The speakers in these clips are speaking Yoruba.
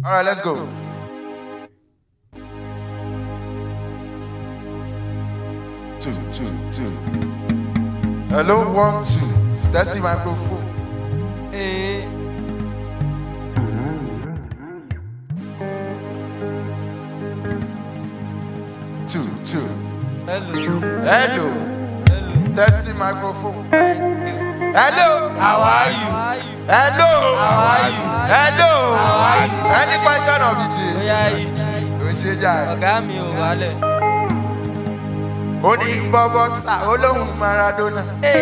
All right, let's go. Two. Hello, 1, 2. That's the microphone. Hey. Two. Hello. That's the microphone. Hello. How are you? Hello. How are you? Hello. How are you? Any question of the day? Oya it. We say jare. Ọ̀gá mi ò wálẹ̀. Ó ní gbọ́ boxer olóhùn Maradona.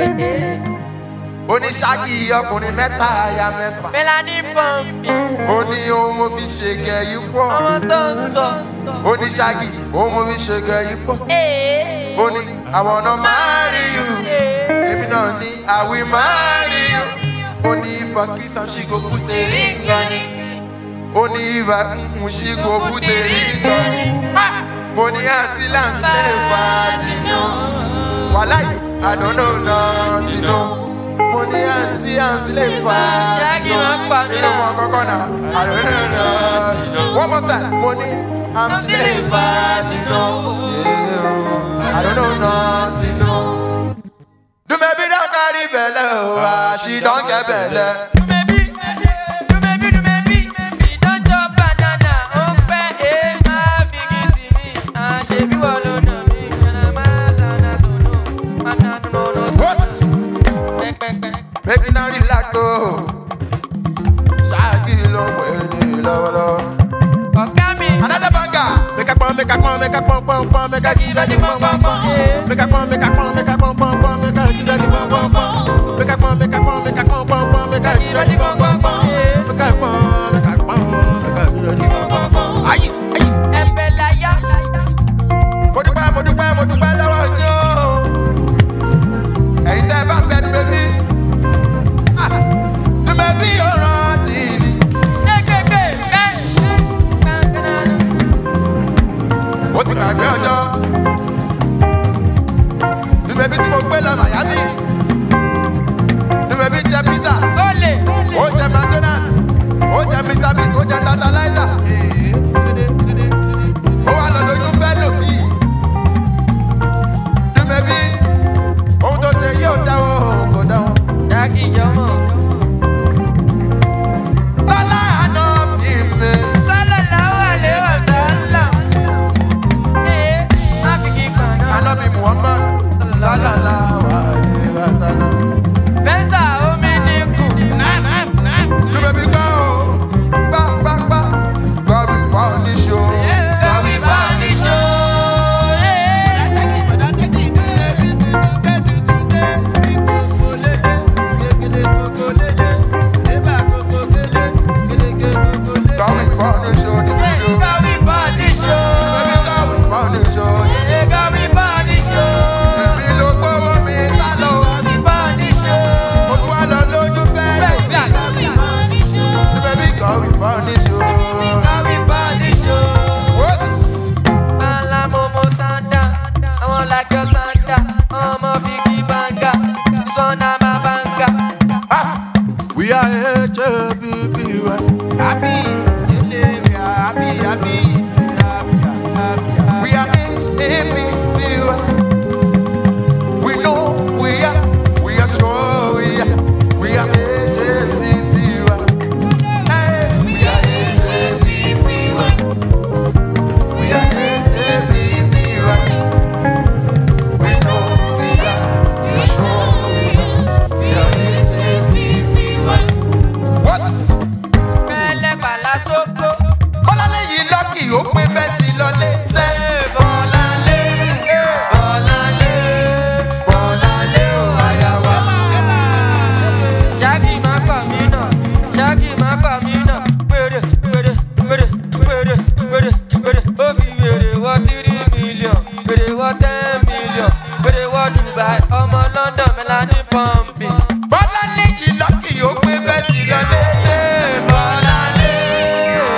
Ó ní Shaggy ọkùnrin mẹ́ta aya mẹ́fà. Melanie Pump. Ó ní ohun mo fi ṣe gẹ̀yì pọ̀. Ọmọ tó ń sọ. Ó ní Shaggy ohun mo fi ṣe gẹ̀yì pọ̀. Ó ní àwọn ọ̀nà marry you. Èmi náà ní I will marry you. Ó ní if I kiss am she go put a ring on it. Ó ní if I she go put a ring on it. Mo ní àǹtí láǹsẹ̀ fàájì náà. Wàláì I don't know nothing no. Mo ní àǹtí lè fàájì náà. Shaggy máa ń pa mí Nínú wọn kọ́kọ́ náà I don't know nothing no. One more time. Mo ní àǹtí lè fàájì náà. I don't know nothing no. Do baby don't carry belle o, she don't get belle. Make it not relax oh. Shaggy long way lọ́wọ́lọ́wọ́. Another banger. Make a pom, make a pom, make a pom pom pom, make a give any pom pom pom. Make a pom, make a pom, make a pom pom pom, make a give any pom pom pom. Make a pom, make a pom, make a pom pom pom, make a give any pom pom pom. Make a pom, make a pom, make a give any pom pom pom. Ayi. Mo dúpẹ́ lọ́wọ́ yín o. Ẹ̀yin tẹ́ bá fẹ́ dùn bébí. Dùn bébí yóò rántí ni. Ó ti gbàgbé ọjọ́. Dùn bébí tí mo gbé lọ Miami. Dùn bébí jẹ pizza. Ó jẹ McDonald's. Ó jẹ Mr. Beast. Ó jẹ Tantalizer. Ó wà lọ lóyún fẹ́ lòbí. Dùn bébí ohun tó ṣe yóò dáwọ́ kò dáwọ́. Shaggy jọmọ. Lọ́lá àná bí mi. Sallallahu alaihi wasallam. Má fi kí kan náà. Ànábì Muhammad sallallahu alaihi wasallam. Bẹ́ńsà omi ní kù. Dùn bébí gbọ́ o. Gbá. Gọ́bì wà ó ní ṣó. Gọ́bì bá ní ṣó. Gọ́bì wà ó ní ṣó ní fídíò. Gọ́bì bá ní ṣó. Bébí gọ́bì wà ó ní ṣó. Gọ́bì bá ní ṣó. Èmi ló gbówó mi sálọ. Gọ́bì bá ní ṣó. Mo tún wá lọ lójú fẹ́ lóbi. Gọ́bì bá ní ṣó. Dùn bébí gọ́bì wà ó ní ṣó. Gọ́bì bá ní ṣó. Wọ́s. Bala momo sanda, àwọn làjọ sanda, ọmọ figi banga, sọ́nà má banga. We are HAPPY. Happy. We are happy. We are HAPPY. We know we are strong. We are HAPPY. Hey, we are HAPPY. We are HAPPY. We know we are strong. We are HAPPY. What's Pẹ̀lẹ́ pàlà sóko, Bọ́láńlé yìí lọ́kì ó pé bẹ́ẹ̀ sí lọ́lé sẹ́. Bọ́láńlé ò àyà wa. Shaggy má pa mí náà, Shaggy má pa mí náà, péré, ó fi wèrè wọ 3 million, wèrè wọ 10 million, wèrè wọ Dubai, ọmọ London Melanie Pump. Bọ́láńlé yìí lọ́kì ó pé bẹ́ẹ̀ sí lọ́lé sẹ́. Bọ́láńlé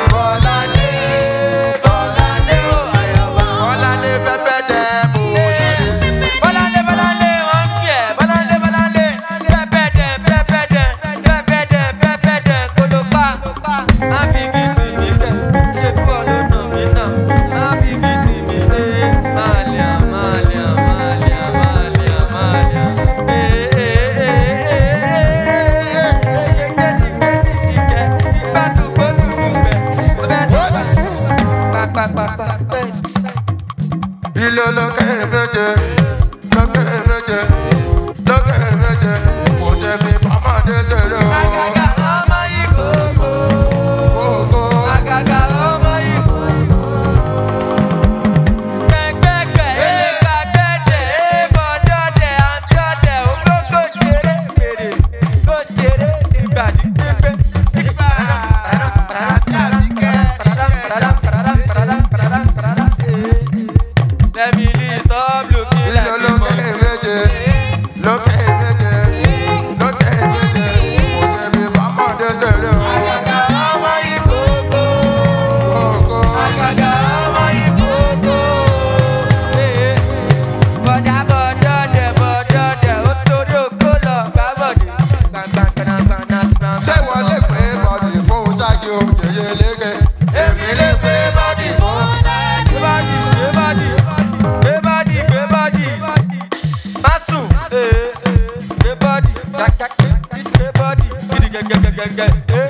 lékeleke. Èmi lè gbé bọ́dì fún ṣáájú. Gbé bọ́dì. Masu. Gbé bọ́dì. Gbé bọ́dì. Gẹ́gẹ́gẹ́gẹ́gẹ́.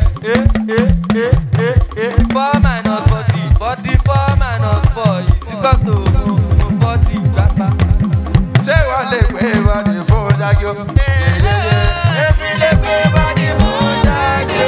4 minus 40. 44 minus 4 is equal to 40. Gbàgbà. Ṣé wọ́n lè gbé bọ́dì fún ṣáájú? Èmi lè gbé bọ́dì fún ṣáájú.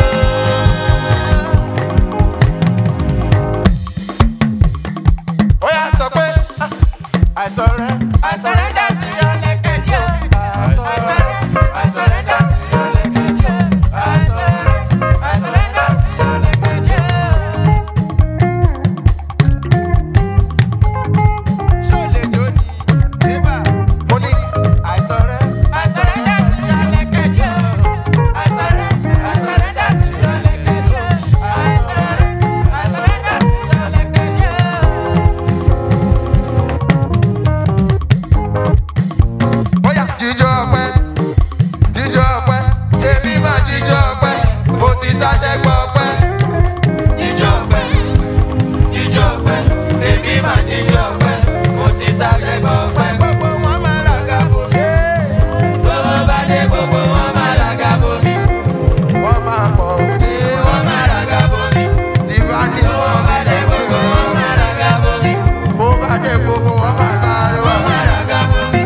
Ó yá sọ pé I surrender to your naked yo. I surrender to your naked yo. I surrender to your naked yo. Ṣé o lè jó ni? Eba. Mo ní I surrender to your naked yo. I surrender to your naked yo. I surrender to your naked yo. Bóyá jíjọ ọpẹ́, èmi máa jíjọ ọpẹ́, mo ti ṣàṣẹ gbọ́ ọpẹ́. Jíjọ ọpẹ́, èmi máa jíjọ ọpẹ́, mo ti ṣàṣẹ gbọ́ ọpẹ́. Gbogbo wọn máa ràgà bomi, tówó bá dé gbogbo wọn máa ràgà bomi. Wọ́n máa pọ̀ òní, wọ́n máa ràgà bomi. Tí bá ní wọ́n bá dé gbogbo wọn máa ràgà bomi. Bó bá dé gbogbo wọn máa sáré, wọ́n máa ràgà bomi.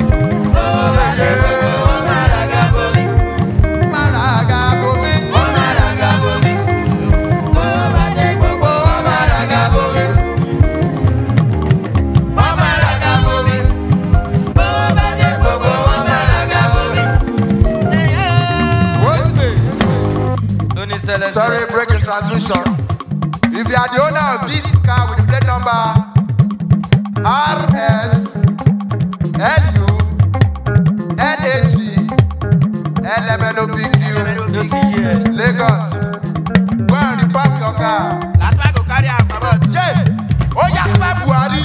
Sorry, breaking transmission. If you are the owner of this car with the plate number RS LU LAG LMNOPQ Lagos, go and repark your car. Last time I go carry out about. Yeah. Oh yes, February.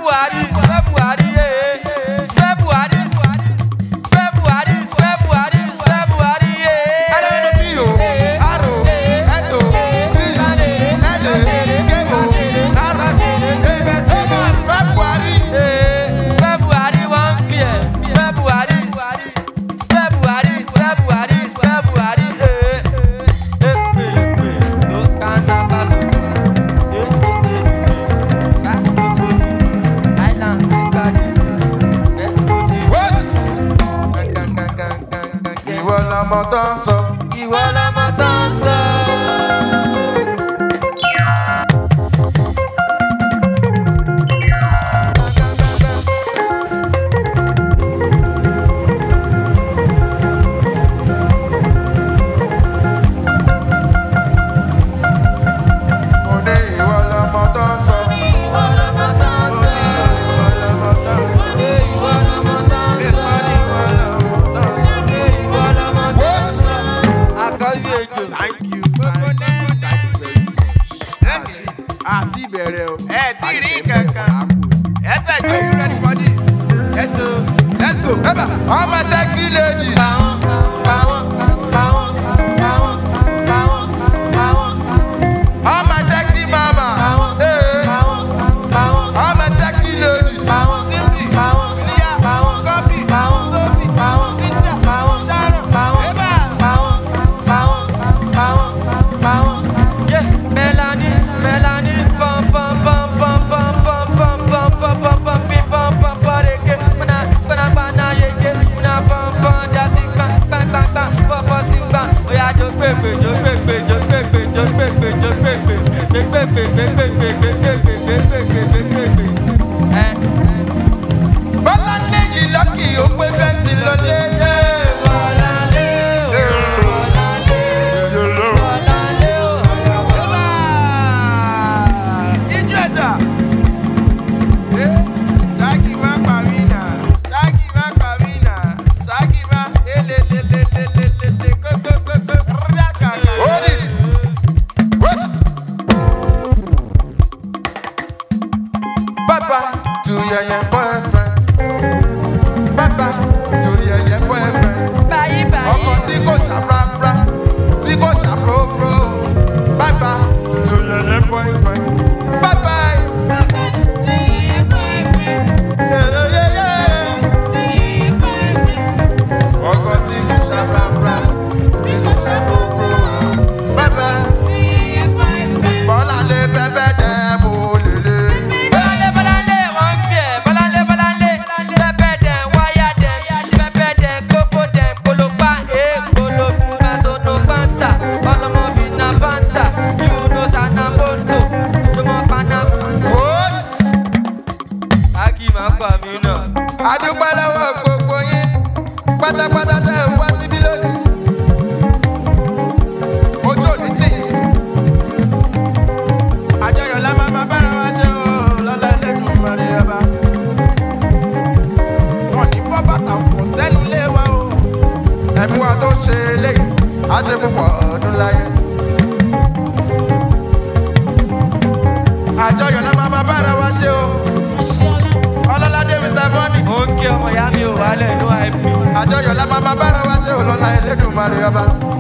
Ìwọ lọmọ tó ń sọ. Àti bẹ̀rẹ̀ o. Ẹ ti rí kankan. Ẹ fẹ́ jọ, you ready for this? Yes sir. Let's go. Eba, all my sexy ladies. All my sexy mama. Hey. All my sexy ladies. Simply, Filia, Copy, Sophie, Cynthia, Sharon, Eba. Yeah, Melanie, pom pom pom pom pom pom pom pom pom pom pom pom pom pom reke, mana yeke, mana pom pom jasi bang bang bang bang, pom pom sing bang, oya jo pepe, Bọ́lá lẹ́yìn lọ́kì ó pé bẹ́ẹ̀ sí lọlé. To your boyfriend. Bye bye to your boyfriend. bye bye. Ọkọ tí kò ṣàprápra, tí kò ṣàprópró. Bye bye to Ẹlẹ́dùmarè ọba.